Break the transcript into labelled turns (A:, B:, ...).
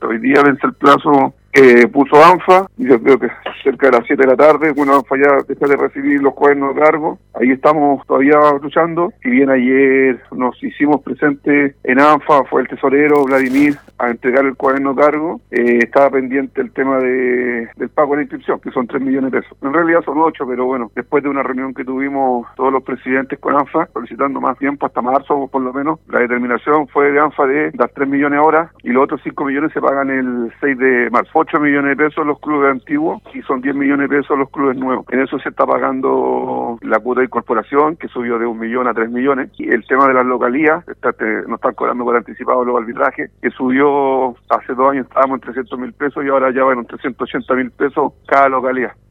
A: respuesta. Hoy día vence el plazo que puso ANFA, y yo creo que cerca de las 7 de la tarde, bueno, ANFA ya deja de recibir los cuadernos de cargo, ahí estamos todavía luchando. Si bien ayer nos hicimos presentes en ANFA, fue el tesorero Vladimir a entregar el cuaderno de cargo, estaba pendiente el tema del pago de la inscripción, que son 3 millones de pesos. En realidad son 8, pero bueno, después de una reunión que tuvimos todos los presidentes con ANFA, solicitando más tiempo, hasta marzo por lo menos, la determinación fue de ANFA de dar 3 millones ahora, y los otros 5 millones se pagan el 6 de marzo. 8 millones de pesos los clubes antiguos y son 10 millones de pesos los clubes nuevos. En eso se está pagando la cuota de incorporación, que subió de 1 millón a 3 millones. Y el tema de las localías, no están cobrando por anticipado los arbitrajes, que subió hace 2 años, estábamos en 300.000 pesos y ahora ya van en 380.000 pesos cada localidad.